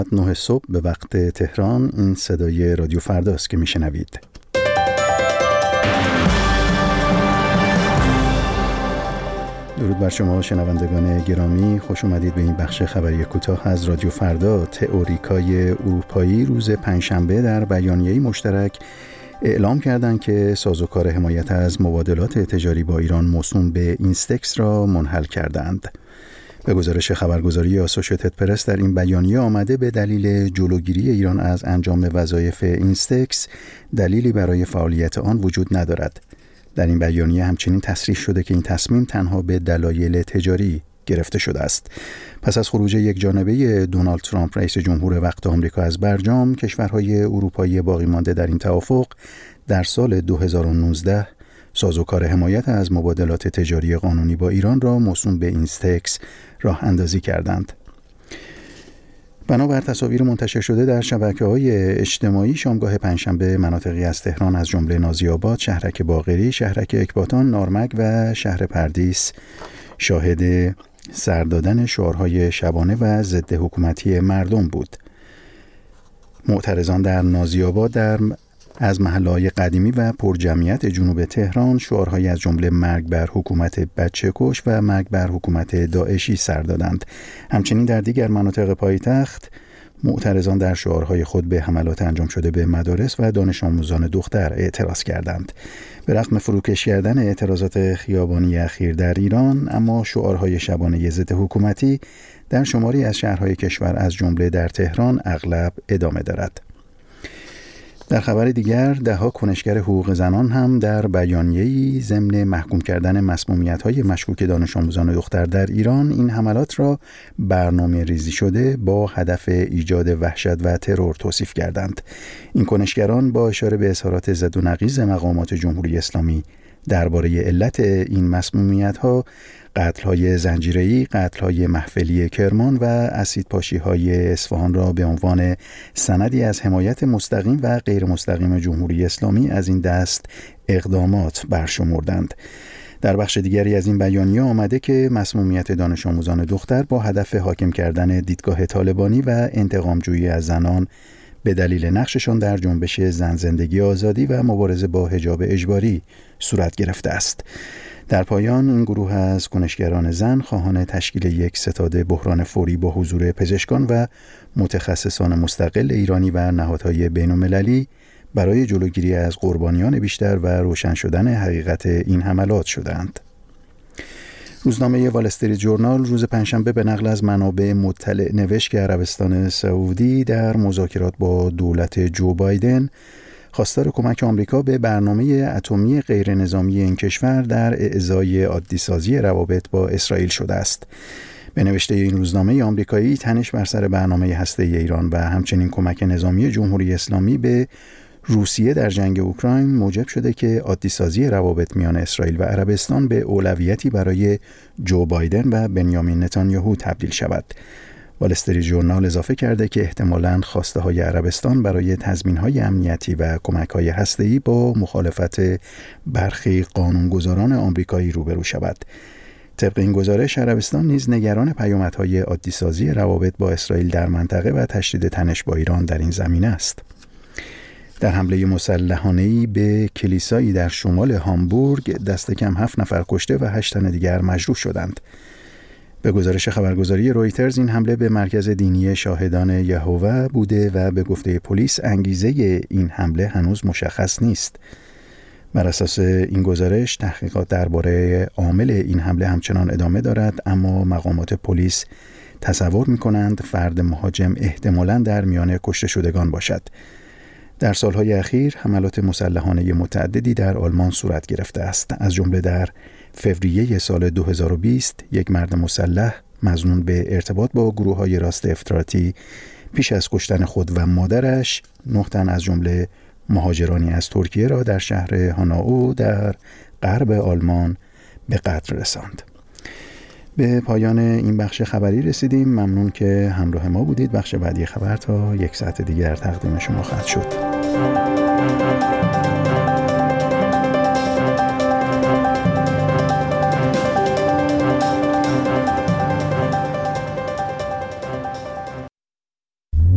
9 صبح به وقت تهران. این صدای رادیو فرداست که میشنوید. درود بر شما شنوندگان گرامی، خوش اومدید به این بخش خبری کوتاه از رادیو فردا. تئوریکای اروپایی روز پنجشنبه در بیانیه‌ای مشترک اعلام کردند که سازوکار حمایت از مبادلات تجاری با ایران موسوم به اینستکس را منحل کردند. به گزارش خبرگزاری آسوشیتد پرس در این بیانیه آمده به دلیل جلوگیری ایران از انجام وظایف اینستکس دلیلی برای فعالیت آن وجود ندارد. در این بیانیه همچنین تصریح شده که این تصمیم تنها به دلایل تجاری گرفته شده است. پس از خروج یکجانبه دونالد ترامپ رئیس جمهور وقت آمریکا از برجام، کشورهای اروپایی باقی مانده در این توافق در سال 2019 سازوکار حمایت از مبادلات تجاری قانونی با ایران را موسوم به اینستکس راه اندازی کردند. بنابر تصاویر منتشر شده در شبکه‌های اجتماعی، شامگاه پنجشنبه مناطقی از تهران از جمله نازی‌آباد، شهرک باقری، شهرک اکباتان، نارمک و شهر پردیس شاهد سر دادن شعارهای شبانه و ضد حکومتی مردم بود. معترضان در نازی‌آباد از محله‌های قدیمی و پرجمعیت جنوب تهران شعارهایی از جمله مرگ بر حکومت بچه‌کش و مرگ بر حکومت داعشی سر دادند. همچنین در دیگر مناطق پایتخت معترضان در شعارهای خود به حملات انجام شده به مدارس و دانش آموزان دختر اعتراض کردند. به رغم فروکش کردن اعتراضات خیابانی اخیر در ایران، اما شعارهای شبانه ضد حکومتی در شماری از شهرهای کشور از جمله در تهران اغلب ادامه دارد. در خبر دیگر، ده‌ها کنشگر حقوق زنان هم در بیانیه‌ای ضمن محکوم کردن مسمومیت‌های مشکوک دانش آموزان دختر در ایران این حملات را برنامه ریزی شده با هدف ایجاد وحشت و ترور توصیف کردند. این کنشگران با اشاره به اظهارات ضد و نقیض مقامات جمهوری اسلامی درباره علت این مسمومیت‌ها، قتل‌های زنجیره‌ای، قتل‌های محفلی کرمان و اسیدپاشی‌های اصفهان را به عنوان سندی از حمایت مستقیم و غیر مستقیم جمهوری اسلامی از این دست اقدامات برشمردند. در بخش دیگری از این بیانیه آمده که مسمومیت دانش آموزان دختر با هدف حاکم کردن دیدگاه طالبانی و انتقام‌جویی از زنان به دلیل نقششان در جنبش زن زندگی آزادی و مبارزه با حجاب اجباری صورت گرفته است. در پایان، این گروه از کنشگران زن خواهان تشکیل یک ستاد بحران فوری با حضور پزشکان و متخصصان مستقل ایرانی و نهادهای بین‌المللی برای جلوگیری از قربانیان بیشتر و روشن شدن حقیقت این حملات شدند. روزنامه وال استریت ژورنال روز پنجشنبه به نقل از منابع مطلع نوشت که عربستان سعودی در مذاکرات با دولت جو بایدن خواستار کمک آمریکا به برنامه اتمی غیر نظامی این کشور در اعزای عادی‌سازی روابط با اسرائیل شده است. به نوشته این روزنامه، آمریکایی تنش بر سر برنامه هسته‌ای ایران و همچنین کمک نظامی جمهوری اسلامی به روسیه در جنگ اوکراین موجب شده که عادی‌سازی روابط میان اسرائیل و عربستان به اولویتی برای جو بایدن و بنیامین نتانیاهو تبدیل شود. وال استریت ژورنال اضافه کرده که احتمالاً خواسته‌های عربستان برای تضمین‌های امنیتی و کمک‌های هسته‌ای با مخالفت برخی قانونگذاران آمریکایی روبرو شود. طبق این گزارش، عربستان نیز نگران پیامدهای عادی‌سازی روابط با اسرائیل در منطقه و تشدید تنش با ایران در این زمینه است. در حمله مسلحانه‌ای به کلیسایی در شمال هامبورگ دست کم 7 نفر کشته و 8 تن دیگر مجروح شدند. به گزارش خبرگزاری رویترز، این حمله به مرکز دینی شاهدان یهوه بوده و به گفته پلیس انگیزه این حمله هنوز مشخص نیست. بر اساس این گزارش، تحقیقات درباره عامل این حمله همچنان ادامه دارد، اما مقامات پلیس تصور می‌کنند فرد مهاجم احتمالاً در میان کشته شدگان باشد. در سالهای اخیر حملات مسلحانه متعددی در آلمان صورت گرفته است. از جمله در فوریه سال 2020 یک مرد مسلح مظنون به ارتباط با گروه‌های راست افراطی پیش از کشتن خود و مادرش 9 تن از جمله مهاجرانی از ترکیه را در شهر هانائو در غرب آلمان به قتل رساند. به پایان این بخش خبری رسیدیم. ممنون که همراه ما بودید. بخش بعدی خبر تا 1 ساعت دیگر تقدیم شما خواهد شد.